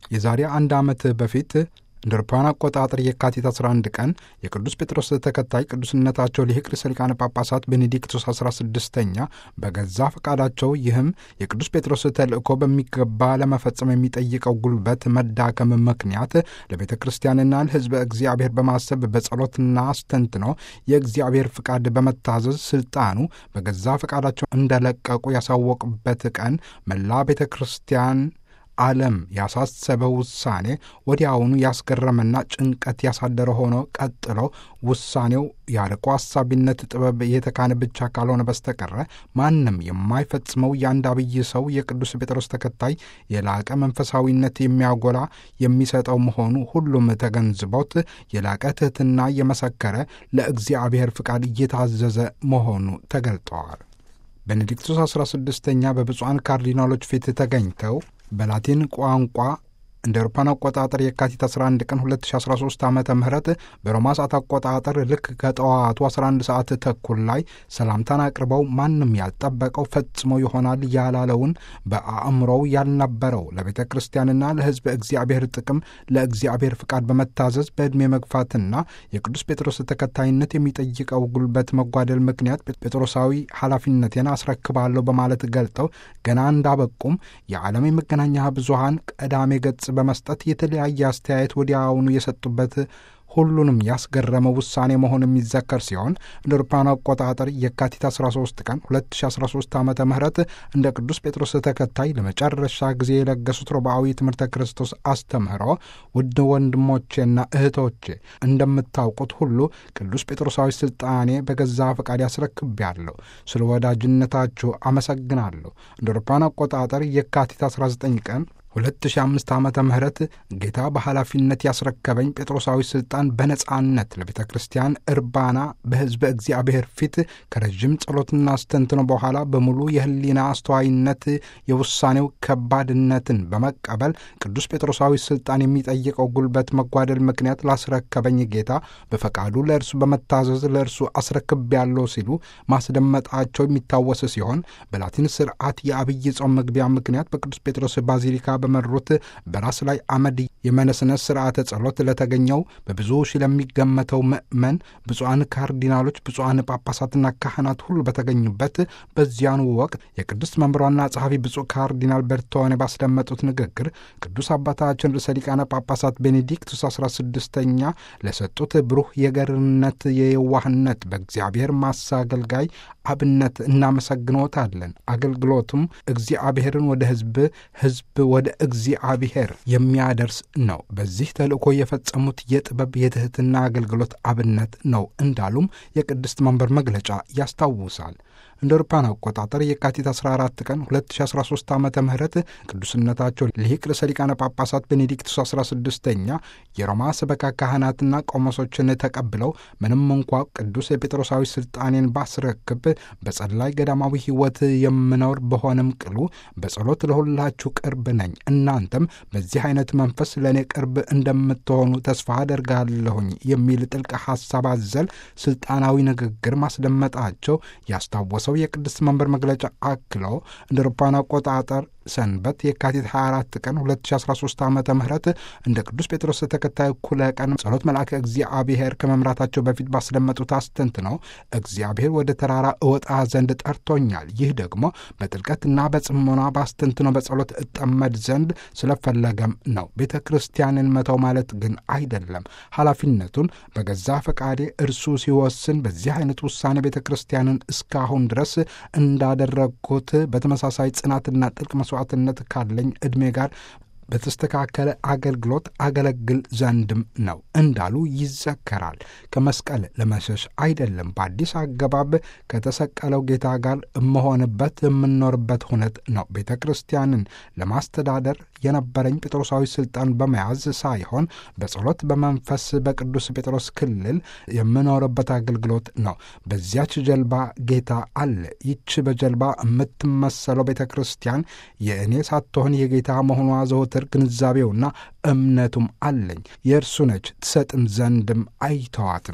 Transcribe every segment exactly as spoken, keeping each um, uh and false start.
የዛሬ አንድ ዓመት በፊት እንደ አውሮፓውያን አቆጣጠር የካቲት አስራ አንድ ቀን የቅዱስ ጴጥሮስ ተከታይ ቅዱስነታቸው ሊቅ ርዕሰ ሊቃነ ጳጳሳት ቤኔዲክቱስ አስራ ስድስተኛ በገዛ ፈቃዳቸው ይህም የቅዱስ ጴጥሮስ ተልእኮ በሚገባ ለመፈጸም የሚጠይቀው ጉልበት መዳከም ምክንያት ለቤተ ክርስቲያንና ለሕዝበ እግዚአብሔር በማሰብ በጸሎትና አስተንትኖ የእግዚአብሔር ፍቃድ በመታዘዝ ስልጣኑ በገዛ ፈቃዳቸው እንደለቀቁ ያሳወቁበት ቀን መላ ቤተ ክርስቲያን ዓለም ያሳሰበው ውሳኔ ወዲያውኑ ያስገረመና ጭንቀት ያሳደረ ሆኖ ቀጥሎ ውሳኔው ያለቆ አሳቢነት ጥበብ የተካነ ብቻ ካልሆነ በስተቀረ ማንም የማይፈጽመው የአንድ አብይ ሰው የቅዱስ ጴጥሮስ ተከታይ የላቀ መንፈሳዊነት የሚያጎላ የሚሰጠው መሆኑ ሁሉም ተገንዝቦት የላቀ ትሕትና እየመሰከረ ለእግዚአብሔር ፍቃድ እየታዘዘ መሆኑ ተገልጠዋል። ቤኔዲክቱስ አስራ ስድስተኛ በብፁዓን ካርዲናሎች ፊት ተገኝተው በላቲን ቋንቋ እንደ አውሮፓውያን አቆጣጠር የካቲት አስራ አንድ ቀን ሁለት ሺህ አስራ ሶስት ዓመተ ምህረት በሮማ ሰዓት አቆጣጠር ልክ ከጠዋቱ አስራ አንድ ሰዓት ተኩል ላይ ሰላምታን አቅርበው ማንም ያልጠበቀው ፈጽሞ ይሆናል ያላለውን በአእምሮው ያልነበረው ለቤተ ክርስቲያንና ለሕዝብ እግዚአብሔር ጥቅም ለእግዚአብሔር ፍቃድ በመታዘዝ በዕድሜ መግፋትና የቅዱስ ጴጥሮስ ተከታይነት የሚጠይቀው ጉልበት መጓደል ምክንያት ጴጥሮሳዊ ኃላፊነቴን አስረክባለሁ በማለት ገልጠው ገና እንዳበቁም የዓለም የመገናኛ ብዙሃን ቀዳሜ ገጽ በመስጠት የተለያየ አስተያየት ወዲያውኑ የሰጡበት ሁሉንም ያስገረመው ውሳኔ መሆን የሚዘከር ሲሆን እንደ አውሮፓውያን አቆጣጠር የካቲት አስራ ሶስት ቀን ሁለት ሺህ አስራ ሶስት ዓመተ ምህረት እንደ ቅዱስ ጴጥሮስ ተከታይ ለመጨረሻ ጊዜ የለገሱት ሮባዊ ትምህርተ ክርስቶስ አስተምህሮ ውድ ወንድሞቼና እህቶቼ እንደምታውቁት ሁሉ ቅዱስ ጴጥሮሳዊ ስልጣኔ በገዛ ፈቃድ ያስረክቤያለሁ። ስለ ወዳጅነታችሁ አመሰግናለሁ። እንደ አውሮፓውያን አቆጣጠር የካቲት አስራ ዘጠኝ ቀን ሁለት ሺህ አምስት ዓመተ ምህረት ጌታ በኃላፊነት ያስረከበኝ ጴጥሮሳዊ ስልጣን በነጻነት ለቤተ ክርስቲያን እርባና በሕዝበ እግዚአብሔር ፊት ከረዥም ጸሎትና አስተንትኖ በኋላ በሙሉ የህሊና አስተዋይነት የውሳኔው ከባድነትን በመቀበል ቅዱስ ጴጥሮሳዊ ስልጣን የሚጠይቀው ጉልበት መጓደል ምክንያት ላስረከበኝ ጌታ በፈቃዱ ለእርሱ በመታዘዝ ለእርሱ አስረክቤያለሁ ሲሉ ማስደመጣቸው የሚታወስ ሲሆን በላቲን ስርዓት የአብይ ጾም መግቢያ ምክንያት በቅዱስ ጴጥሮስ ባዚሊካ በመሩት በራስ ላይ አመድ የመነስነስ ስርዓተ ጸሎት ለተገኘው በብዙ ሺህ ለሚገመተው ምእመን ብፁዓን ካርዲናሎች፣ ብፁዓን ጳጳሳትና ካህናት ሁሉ በተገኙበት በዚያኑ ወቅት የቅዱስ መንበሯና ጸሐፊ ብፁዕ ካርዲናል በርቶኔ ባስደመጡት ንግግር ቅዱስ አባታችን ርዕሰ ሊቃነ ጳጳሳት ቤኔዲክቱስ አስራ ስድስተኛ ለሰጡት ብሩህ የገርነት የየዋህነት በእግዚአብሔር ማሳገልጋይ አብነት እናመሰግኖታለን። አገልግሎቱም እግዚአብሔርን ወደ ሕዝብ ሕዝብ ወደ እግዚአብሔር የሚያደርስ ነው። በዚህ ተልእኮ የፈጸሙት የጥበብ የትሕትና አገልግሎት አብነት ነው እንዳሉም የቅድስት መንበር መግለጫ ያስታውሳል። እንደ አውሮፓውያን አቆጣጠር የካቲት አስራ አራት ቀን ሁለት ሺህ አስራ ሶስት ዓመተ ምህረት ቅዱስነታቸው ሊቅ ርዕሰ ሊቃነ ጳጳሳት ቤኔዲክቱስ አስራ ስድስተኛ የሮማ ሰበካ ካህናትና ቆሞሶችን ተቀብለው ምንም እንኳ ቅዱስ የጴጥሮሳዊ ስልጣኔን ባስረክብ በጸላይ ገዳማዊ ሕይወት የምኖር በሆነም ቅሉ በጸሎት ለሁላችሁ ቅርብ ነኝ፣ እናንተም በዚህ አይነት መንፈስ ለእኔ ቅርብ እንደምትሆኑ ተስፋ አደርጋለሁኝ የሚል ጥልቅ ሐሳብ አዘል ስልጣናዊ ንግግር ማስደመጣቸው ያስታወሰው የቅድስት መንበር መግለጫ አክለው እንደ አውሮፓውያን አቆጣጠር ሰንበት የካቲት ሀያ አራት ቀን ሁለት ሺህ አስራ ሶስት ዓመተ ምህረት እንደ ቅዱስ ጴጥሮስ ተከታይ እኩለ ቀን ጸሎት መልአከ እግዚአብሔር ከመምራታቸው በፊት ባስደመጡት አስተንትነው እግዚአብሔር ወደ ተራራ እወጣ ዘንድ ጠርቶኛል፣ ይህ ደግሞ በጥልቀትና በጽሞና ባስተንትነው በጸሎት እጠመድ ዘንድ ስለፈለገም ነው። ቤተ ክርስቲያንን መተው ማለት ግን አይደለም። ኃላፊነቱን በገዛ ፈቃዴ እርሱ ሲወስን በዚህ አይነት ውሳኔ ቤተ ክርስቲያንን እስካሁን ድረስ እንዳደረግኩት በተመሳሳይ ጽናትና ጥልቅ መስዋዕትነት ካለኝ ዕድሜ ጋር በተስተካከለ አገልግሎት አገለግል ዘንድም ነው እንዳሉ ይዘከራል። ከመስቀል ለመሸሽ አይደለም፣ በአዲስ አገባብ ከተሰቀለው ጌታ ጋር እመሆንበት የምኖርበት ሁነት ነው። ቤተ ክርስቲያንን ለማስተዳደር የነበረኝ ጴጥሮሳዊ ስልጣን በመያዝ ሳይሆን በጸሎት በመንፈስ በቅዱስ ጴጥሮስ ክልል የምኖርበት አገልግሎት ነው። በዚያች ጀልባ ጌታ አለ። ይች በጀልባ የምትመሰለው ቤተ ክርስቲያን የእኔ ሳትሆን የጌታ መሆኗ ዘወትር ግንዛቤውና እምነቱም አለኝ። የእርሱ ነች፣ ትሰጥም ዘንድም አይተዋትም።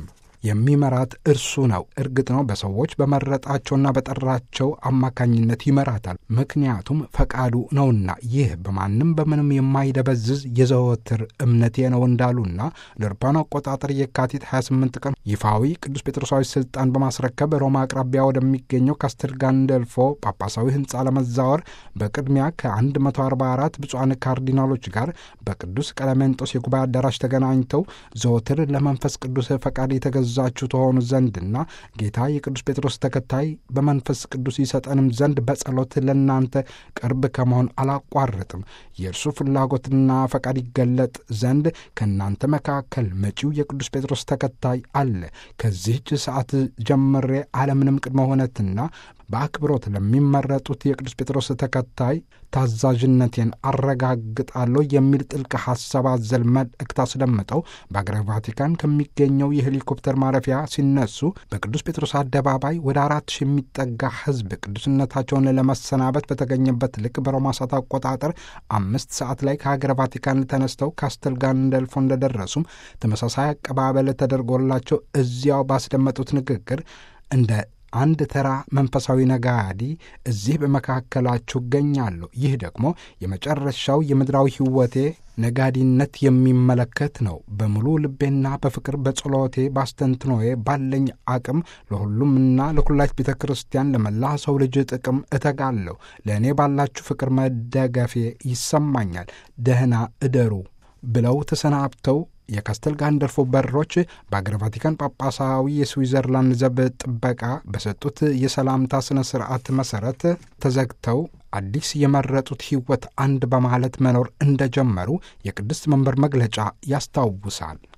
የሚመራት እርሱ ነው። እርግጥ ነው በሰዎች በመረጣቸውና በጠራቸው አማካኝነት ይመራታል። ምክንያቱም ፈቃዱ ነውና። ይህ በማንም በምንም የማይደበዝዝ የዘወትር እምነቴ ነው እንዳሉና ለአውሮፓውያን አቆጣጠር የካቲት ሀያ ስምንት ቀን ይፋዊ ቅዱስ ጴጥሮሳዊ ስልጣን በማስረከብ ሮማ አቅራቢያ ወደሚገኘው ካስተል ጋንደልፎ ጳጳሳዊ ሕንፃ ለመዛወር በቅድሚያ ከ144 ብፁዓን ካርዲናሎች ጋር በቅዱስ ቀለሜንጦስ የጉባኤ አዳራሽ ተገናኝተው ዘወትር ለመንፈስ ቅዱስ ፈቃድ የተገዛችሁ ተሆኑ ዘንድና ጌታ የቅዱስ ጴጥሮስ ተከታይ በመንፈስ ቅዱስ ይሰጠንም ዘንድ በጸሎት ለእናንተ ቅርብ ከመሆን አላቋርጥም። የእርሱ ፍላጎትና ፈቃድ ይገለጥ ዘንድ ከእናንተ መካከል መጪው የቅዱስ ጴጥሮስ ተከታይ አለ። ከዚህች ሰዓት ጀምሬ አለምንም ቅድመ ሁነትና በአክብሮት ለሚመረጡት የቅዱስ ጴጥሮስ ተከታይ ታዛዥነቴን አረጋግጣለሁ የሚል ጥልቅ ሐሳብ አዘል መልእክት አስደምጠው በአገረ ቫቲካን ከሚገኘው የሄሊኮፕተር ማረፊያ ሲነሱ በቅዱስ ጴጥሮስ አደባባይ ወደ አራት ሺህ የሚጠጋ ሕዝብ ቅዱስነታቸውን ለመሰናበት በተገኘበት ልክ በሮማ ሰዓት አቆጣጠር አምስት ሰዓት ላይ ከሀገረ ቫቲካን ተነስተው ካስተል ጋንደልፎ እንደደረሱም ተመሳሳይ አቀባበል ተደርጎላቸው እዚያው ባስደመጡት ንግግር እንደ አንድ ተራ መንፈሳዊ ነጋዴ እዚህ በመካከላችሁ እገኛለሁ። ይህ ደግሞ የመጨረሻው የምድራዊ ሕይወቴ ነጋዴነት የሚመለከት ነው። በሙሉ ልቤና በፍቅር በጸሎቴ ባስተንትኖዬ ባለኝ አቅም ለሁሉምና ለኩላች ቤተ ክርስቲያን ለመላ ሰው ልጅ ጥቅም እተጋለሁ። ለእኔ ባላችሁ ፍቅር መደገፌ ይሰማኛል። ደህና እደሩ ብለው ተሰናብተው የካስተል ጋንደልፎ በሮች በአገረ ቫቲካን ጳጳሳዊ የስዊዘርላንድ ዘብ ጥበቃ በሰጡት የሰላምታ ሥነ ሥርዓት መሠረት ተዘግተው አዲስ የመረጡት ሕይወት አንድ በማለት መኖር እንደጀመሩ የቅድስት መንበር መግለጫ ያስታውሳል።